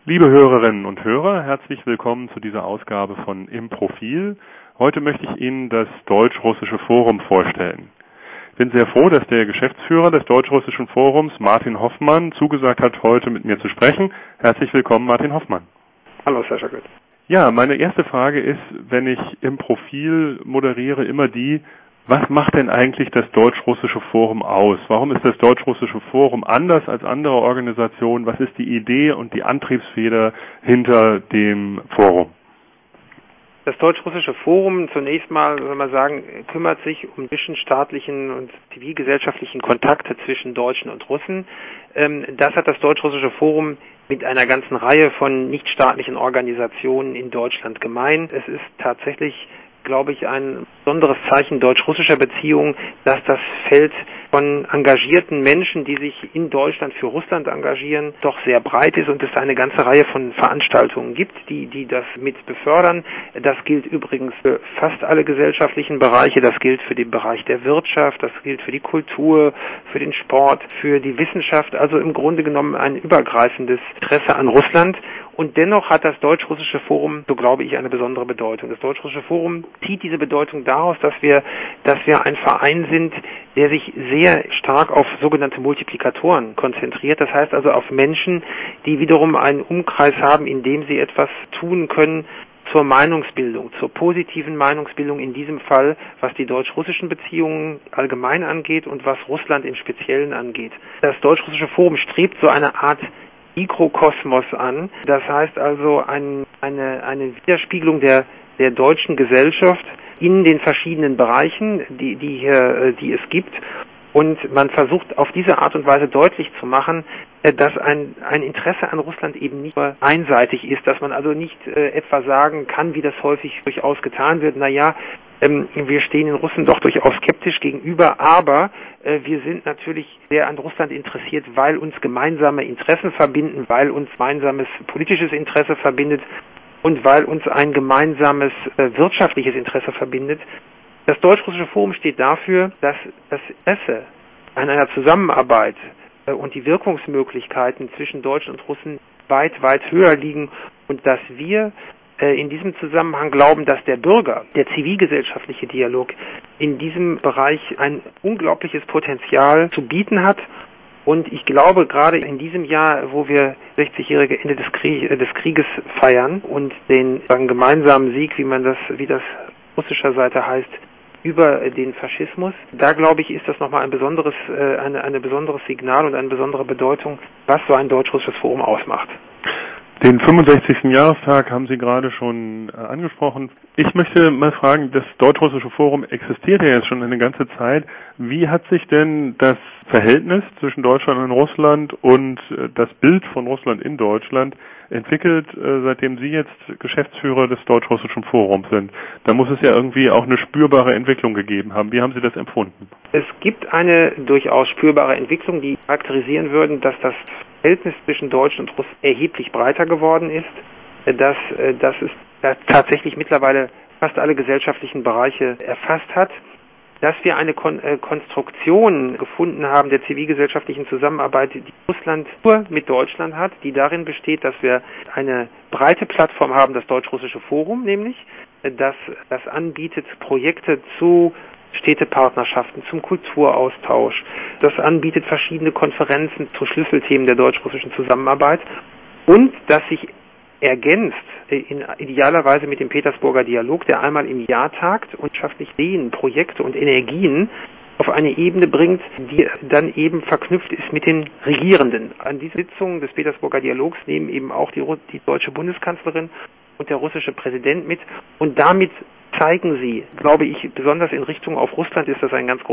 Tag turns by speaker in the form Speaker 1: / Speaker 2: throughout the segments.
Speaker 1: Liebe Hörerinnen und Hörer, herzlich willkommen zu dieser Ausgabe von Im Profil. Heute möchte ich Ihnen das Deutsch-Russische Forum vorstellen. Ich bin sehr froh, dass der Geschäftsführer des Deutsch-Russischen Forums, Martin Hoffmann, zugesagt hat, heute mit mir zu sprechen. Herzlich willkommen, Martin Hoffmann.
Speaker 2: Hallo, Sascha Götz.
Speaker 1: Ja, meine erste Frage ist, wenn ich Im Profil moderiere, immer die: Was macht denn eigentlich das Deutsch-Russische Forum aus? Warum ist das Deutsch-Russische Forum anders als andere Organisationen? Was ist die Idee und die Antriebsfeder hinter dem Forum?
Speaker 2: Das Deutsch-Russische Forum, zunächst mal, soll man sagen, kümmert sich um zwischenstaatlichen und zivilgesellschaftlichen Kontakte zwischen Deutschen und Russen. Das hat das Deutsch-Russische Forum mit einer ganzen Reihe von nichtstaatlichen Organisationen in Deutschland gemein. Es ist tatsächlich, glaube ich, ein besonderes Zeichen deutsch-russischer Beziehungen, dass das Feld von engagierten Menschen, die sich in Deutschland für Russland engagieren, doch sehr breit ist und es eine ganze Reihe von Veranstaltungen gibt, die das mit befördern. Das gilt übrigens für fast alle gesellschaftlichen Bereiche, das gilt für den Bereich der Wirtschaft, das gilt für die Kultur, für den Sport, für die Wissenschaft, also im Grunde genommen ein übergreifendes Interesse an Russland. Und dennoch hat das Deutsch-Russische Forum, so glaube ich, eine besondere Bedeutung. Das Deutsch-Russische Forum zieht diese Bedeutung daraus, dass wir ein Verein sind, der sich sehr stark auf sogenannte Multiplikatoren konzentriert. Das heißt also auf Menschen, die wiederum einen Umkreis haben, in dem sie etwas tun können zur Meinungsbildung, zur positiven Meinungsbildung in diesem Fall, was die deutsch-russischen Beziehungen allgemein angeht und was Russland im Speziellen angeht. Das Deutsch-Russische Forum strebt so eine Art Mikrokosmos an. Das heißt also eine Widerspiegelung der deutschen Gesellschaft in den verschiedenen Bereichen, die es gibt. Und man versucht auf diese Art und Weise deutlich zu machen, dass ein Interesse an Russland eben nicht nur einseitig ist, dass man also nicht etwa sagen kann, wie das häufig durchaus getan wird, wir stehen den Russen doch durchaus skeptisch gegenüber, aber wir sind natürlich sehr an Russland interessiert, weil uns gemeinsame Interessen verbinden, weil uns gemeinsames politisches Interesse verbindet und weil uns ein gemeinsames wirtschaftliches Interesse verbindet. Das Deutsch-Russische Forum steht dafür, dass das Interesse an einer Zusammenarbeit und die Wirkungsmöglichkeiten zwischen Deutschen und Russen weit, weit höher liegen und dass wir in diesem Zusammenhang glauben, dass der Bürger, der zivilgesellschaftliche Dialog in diesem Bereich ein unglaubliches Potenzial zu bieten hat. Und ich glaube, gerade in diesem Jahr, wo wir 60-jährige Ende des Krieges feiern und den gemeinsamen Sieg, wie das russischer Seite heißt, über den Faschismus, da glaube ich, ist das nochmal ein besonderes Signal und eine besondere Bedeutung, was so ein deutsch-russisches Forum ausmacht.
Speaker 1: Den 65. Jahrestag haben Sie gerade schon angesprochen. Ich möchte mal fragen, das Deutsch-Russische Forum existiert ja jetzt schon eine ganze Zeit. Wie hat sich denn das Verhältnis zwischen Deutschland und Russland und das Bild von Russland in Deutschland entwickelt, seitdem Sie jetzt Geschäftsführer des Deutsch-Russischen Forums sind? Da muss es ja irgendwie auch eine spürbare Entwicklung gegeben haben. Wie haben Sie das empfunden?
Speaker 2: Es gibt eine durchaus spürbare Entwicklung, die charakterisieren würden, dass das Verhältnis zwischen Deutschen und Russen erheblich breiter geworden ist, dass es tatsächlich mittlerweile fast alle gesellschaftlichen Bereiche erfasst hat, dass wir eine Konstruktion gefunden haben der zivilgesellschaftlichen Zusammenarbeit, die Russland nur mit Deutschland hat, die darin besteht, dass wir eine breite Plattform haben, das Deutsch-Russische Forum nämlich, das anbietet Projekte zu Städtepartnerschaften, zum Kulturaustausch. Das anbietet verschiedene Konferenzen zu Schlüsselthemen der deutsch-russischen Zusammenarbeit und das sich ergänzt idealerweise mit dem Petersburger Dialog, der einmal im Jahr tagt und wirtschaftlich Ideen, Projekte und Energien auf eine Ebene bringt, die dann eben verknüpft ist mit den Regierenden. An dieser Sitzung des Petersburger Dialogs nehmen eben auch die deutsche Bundeskanzlerin und der russische Präsident mit und damit zeigen sie, glaube ich, besonders in Richtung auf Russland ist das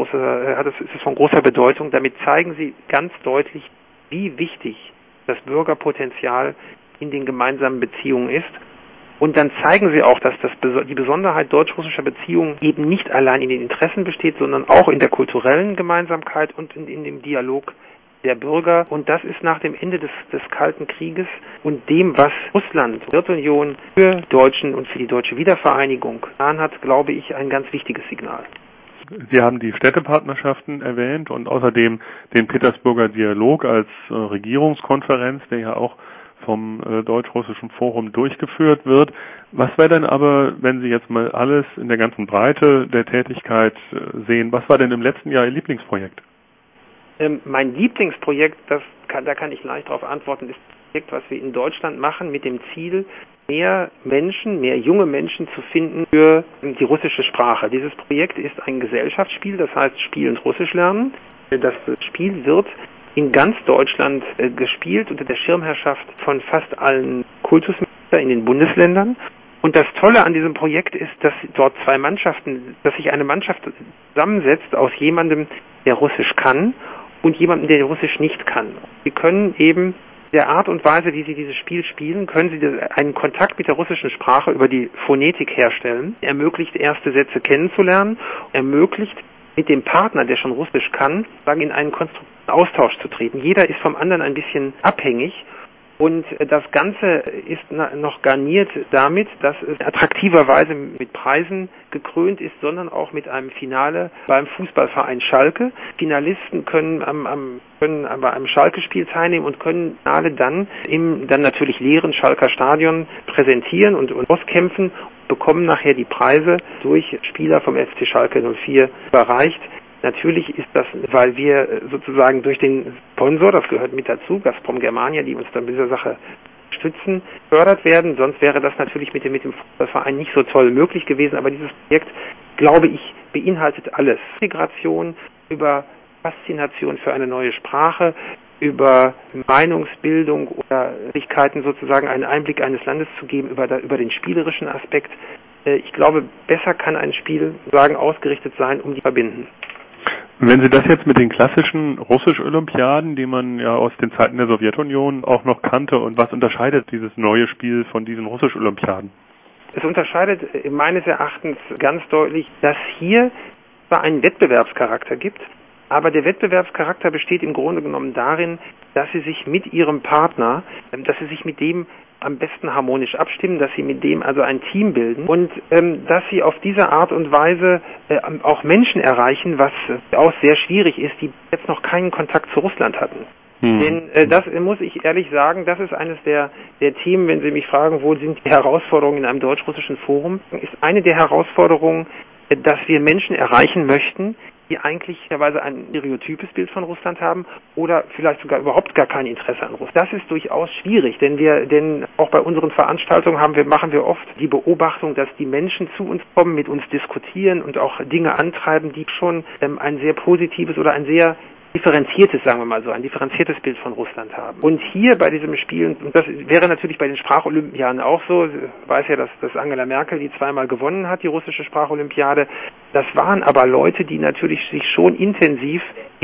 Speaker 2: ist es von großer Bedeutung. Damit zeigen sie ganz deutlich, wie wichtig das Bürgerpotenzial in den gemeinsamen Beziehungen ist. Und dann zeigen sie auch, dass die Besonderheit deutsch-russischer Beziehungen eben nicht allein in den Interessen besteht, sondern auch in der kulturellen Gemeinsamkeit und in dem Dialog der Bürger. Und das ist nach dem Ende des Kalten Krieges und dem, was Russland, die Sowjetunion für Deutschen und für die deutsche Wiedervereinigung getan hat, glaube ich, ein ganz wichtiges Signal.
Speaker 1: Sie haben die Städtepartnerschaften erwähnt und außerdem den Petersburger Dialog als Regierungskonferenz, der ja auch vom Deutsch-Russischen Forum durchgeführt wird. Was wäre denn aber, wenn Sie jetzt mal alles in der ganzen Breite der Tätigkeit sehen, was war denn im letzten Jahr Ihr Lieblingsprojekt?
Speaker 2: Mein Lieblingsprojekt, da kann ich leicht darauf antworten, ist das Projekt, was wir in Deutschland machen, mit dem Ziel, mehr junge Menschen zu finden für die russische Sprache. Dieses Projekt ist ein Gesellschaftsspiel, das heißt Spiel und Russisch lernen. Das Spiel wird in ganz Deutschland gespielt unter der Schirmherrschaft von fast allen Kultusministern in den Bundesländern. Und das Tolle an diesem Projekt ist, dass dort dass sich eine Mannschaft zusammensetzt aus jemandem, der Russisch kann und jemandem, der Russisch nicht kann. Sie können eben der Art und Weise, wie Sie dieses Spiel spielen, können Sie einen Kontakt mit der russischen Sprache über die Phonetik herstellen, ermöglicht erste Sätze kennenzulernen, ermöglicht mit dem Partner, der schon Russisch kann, in einen konstruktiven Austausch zu treten. Jeder ist vom anderen ein bisschen abhängig. Und das Ganze ist noch garniert damit, dass es attraktiverweise mit Preisen gekrönt ist, sondern auch mit einem Finale beim Fußballverein Schalke. Finalisten können bei einem Schalke-Spiel teilnehmen und können Finale dann im dann natürlich leeren Schalker Stadion präsentieren und auskämpfen, bekommen nachher die Preise durch Spieler vom FC Schalke 04 überreicht. Natürlich ist das, weil wir sozusagen durch den Sponsor, das gehört mit dazu, Gazprom Germania, die uns dann mit dieser Sache stützen, fördert werden. Sonst wäre das natürlich mit dem Fußballverein nicht so toll möglich gewesen. Aber dieses Projekt, glaube ich, beinhaltet alles. Integration, über Faszination für eine neue Sprache, über Meinungsbildung oder Möglichkeiten sozusagen einen Einblick eines Landes zu geben, über den spielerischen Aspekt. Ich glaube, besser kann ein Spiel ausgerichtet sein, um die zu verbinden.
Speaker 1: Wenn Sie das jetzt mit den klassischen Russisch-Olympiaden, die man ja aus den Zeiten der Sowjetunion auch noch kannte, und was unterscheidet dieses neue Spiel von diesen Russisch-Olympiaden?
Speaker 2: Es unterscheidet meines Erachtens ganz deutlich, dass hier zwar einen Wettbewerbscharakter gibt, aber der Wettbewerbscharakter besteht im Grunde genommen darin, dass Sie sich mit Ihrem Partner, dass Sie sich mit dem am besten harmonisch abstimmen, dass Sie mit dem also ein Team bilden und dass Sie auf diese Art und Weise auch Menschen erreichen, was auch sehr schwierig ist, die jetzt noch keinen Kontakt zu Russland hatten. Denn das muss ich ehrlich sagen, das ist eines der Themen, wenn Sie mich fragen, wo sind die Herausforderungen in einem deutsch-russischen Forum, ist eine der Herausforderungen, dass wir Menschen erreichen möchten, die eigentlich ein stereotypes Bild von Russland haben oder vielleicht sogar überhaupt gar kein Interesse an Russland. Das ist durchaus schwierig, denn auch bei unseren Veranstaltungen machen wir oft die Beobachtung, dass die Menschen zu uns kommen, mit uns diskutieren und auch Dinge antreiben, die schon ein sehr positives oder ein sehr differenziertes, sagen wir mal so, ein differenziertes Bild von Russland haben. Und hier bei diesem Spiel, und das wäre natürlich bei den Spracholympiaden auch so, ich weiß ja, dass Angela Merkel die zweimal gewonnen hat, die russische Spracholympiade, das waren aber Leute, die natürlich sich schon intensiv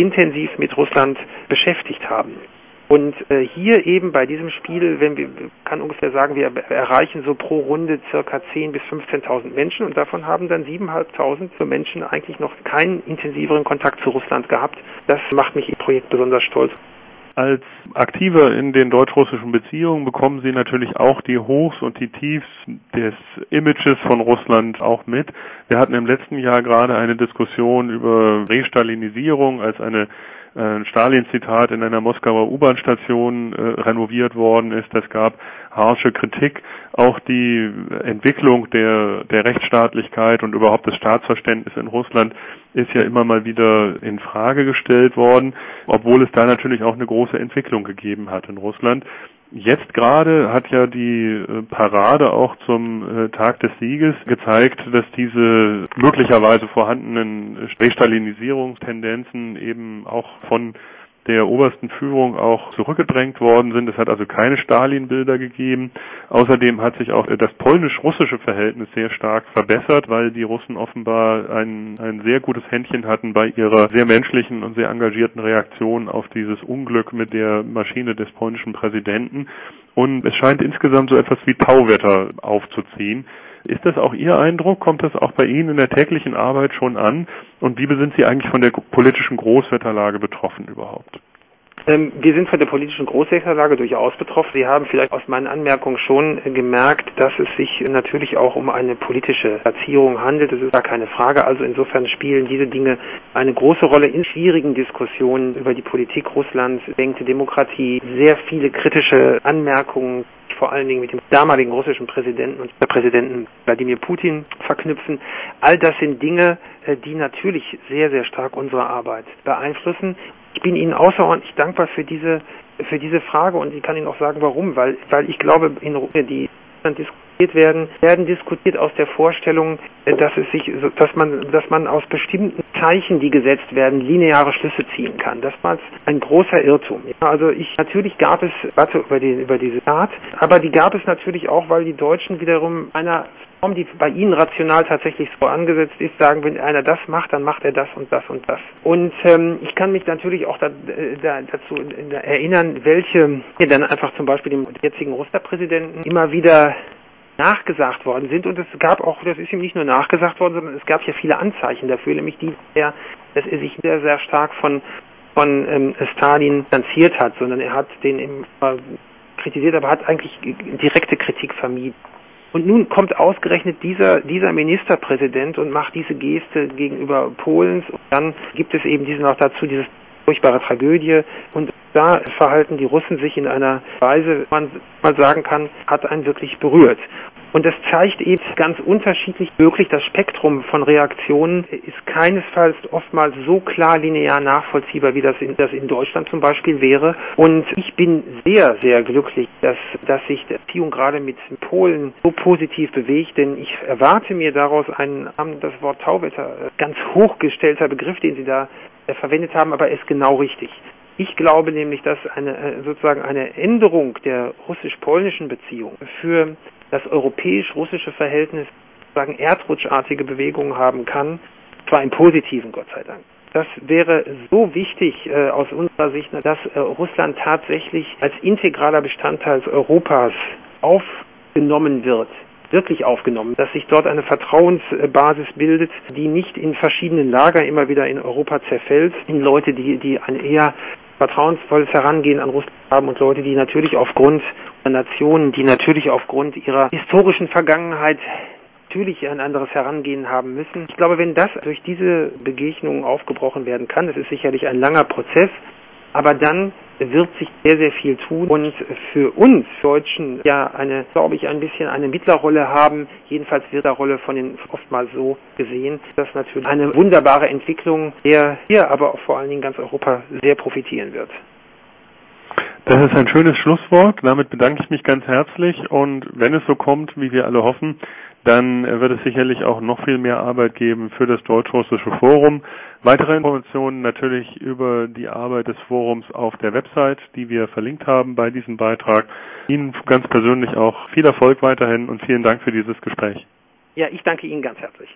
Speaker 2: mit Russland beschäftigt haben. Und hier eben bei diesem Spiel, kann ungefähr sagen, wir erreichen so pro Runde circa 10.000 bis 15.000 Menschen und davon haben dann 7.500 Menschen eigentlich noch keinen intensiveren Kontakt zu Russland gehabt. Das macht mich im Projekt besonders stolz.
Speaker 1: Als Aktiver in den deutsch-russischen Beziehungen bekommen Sie natürlich auch die Hochs und die Tiefs des Images von Russland auch mit. Wir hatten im letzten Jahr gerade eine Diskussion über Restalinisierung, als ein Stalin-Zitat in einer Moskauer U-Bahn-Station renoviert worden ist. Es gab harsche Kritik. Auch die Entwicklung der Rechtsstaatlichkeit und überhaupt das Staatsverständnis in Russland ist ja immer mal wieder in Frage gestellt worden, obwohl es da natürlich auch eine große Entwicklung gegeben hat in Russland. Jetzt gerade hat ja die Parade auch zum Tag des Sieges gezeigt, dass diese möglicherweise vorhandenen Restalinisierungstendenzen eben auch von der obersten Führung auch zurückgedrängt worden sind. Es hat also keine Stalin-Bilder gegeben. Außerdem hat sich auch das polnisch-russische Verhältnis sehr stark verbessert, weil die Russen offenbar ein sehr gutes Händchen hatten bei ihrer sehr menschlichen und sehr engagierten Reaktion auf dieses Unglück mit der Maschine des polnischen Präsidenten. Und es scheint insgesamt so etwas wie Tauwetter aufzuziehen. Ist das auch Ihr Eindruck? Kommt das auch bei Ihnen in der täglichen Arbeit schon an? Und wie sind Sie eigentlich von der politischen Großwetterlage betroffen überhaupt?
Speaker 2: Wir sind von der politischen Großwetterlage durchaus betroffen. Sie haben vielleicht aus meinen Anmerkungen schon gemerkt, dass es sich natürlich auch um eine politische Platzierung handelt. Das ist gar keine Frage. Also insofern spielen diese Dinge eine große Rolle in schwierigen Diskussionen über die Politik Russlands, beengte Demokratie, sehr viele kritische Anmerkungen, vor allen Dingen mit dem damaligen russischen Präsidenten und der Präsidenten Wladimir Putin verknüpfen. All das sind Dinge, die natürlich sehr, sehr stark unsere Arbeit beeinflussen. Ich bin Ihnen außerordentlich dankbar für diese Frage und ich kann Ihnen auch sagen, warum. Weil ich glaube, in Russland, die diskutiert werden diskutiert aus der Vorstellung, dass man aus bestimmten Zeichen, die gesetzt werden, lineare Schlüsse ziehen kann. Das war ein großer Irrtum. Ja, also natürlich gab es Debatte über diese Tat, aber die gab es natürlich auch, weil die Deutschen wiederum einer Form, die bei ihnen rational tatsächlich so angesetzt ist, sagen, wenn einer das macht, dann macht er das und das und das. Und ich kann mich natürlich auch dazu erinnern, welche dann einfach zum Beispiel dem jetzigen Russland-Präsidenten immer wieder nachgesagt worden sind. Und es gab auch, das ist ihm nicht nur nachgesagt worden, sondern es gab ja viele Anzeichen dafür, nämlich dass er sich sehr, sehr stark von Stalin distanziert hat, sondern er hat den immer kritisiert, aber hat eigentlich direkte Kritik vermieden. Und nun kommt ausgerechnet dieser Ministerpräsident und macht diese Geste gegenüber Polens und dann gibt es eben diese furchtbare Tragödie und da verhalten die Russen sich in einer Weise, man mal sagen kann, hat einen wirklich berührt. Und das zeigt eben ganz unterschiedlich möglich, das Spektrum von Reaktionen ist keinesfalls oftmals so klar linear nachvollziehbar, wie das in Deutschland zum Beispiel wäre. Und ich bin sehr, sehr glücklich, dass sich die Beziehung gerade mit Polen so positiv bewegt, denn ich erwarte mir daraus das Wort Tauwetter, ganz hochgestellter Begriff, den Sie da verwendet haben, aber ist genau richtig. Ich glaube nämlich, dass eine Änderung der russisch-polnischen Beziehung für das europäisch-russische Verhältnis erdrutschartige Bewegungen haben kann, zwar im Positiven, Gott sei Dank. Das wäre so wichtig aus unserer Sicht, dass Russland tatsächlich als integraler Bestandteil Europas aufgenommen wird, wirklich aufgenommen, dass sich dort eine Vertrauensbasis bildet, die nicht in verschiedenen Lager immer wieder in Europa zerfällt, in Leute, die ein eher vertrauensvolles Herangehen an Russland haben und Leute, die natürlich aufgrund der Nationen, die natürlich aufgrund ihrer historischen Vergangenheit natürlich ein anderes Herangehen haben müssen. Ich glaube, wenn das durch diese Begegnungen aufgebrochen werden kann, das ist sicherlich ein langer Prozess, aber dann wird sich sehr, sehr viel tun und für uns Deutschen glaube ich, ein bisschen eine Mittlerrolle haben. Jedenfalls wird die Rolle von den oftmals so gesehen, dass natürlich eine wunderbare Entwicklung, der hier aber auch vor allen Dingen ganz Europa sehr profitieren wird.
Speaker 1: Das ist ein schönes Schlusswort. Damit bedanke ich mich ganz herzlich und wenn es so kommt, wie wir alle hoffen, dann wird es sicherlich auch noch viel mehr Arbeit geben für das Deutsch-Russische Forum. Weitere Informationen natürlich über die Arbeit des Forums auf der Website, die wir verlinkt haben bei diesem Beitrag. Ihnen ganz persönlich auch viel Erfolg weiterhin und vielen Dank für dieses Gespräch.
Speaker 2: Ja, ich danke Ihnen ganz herzlich.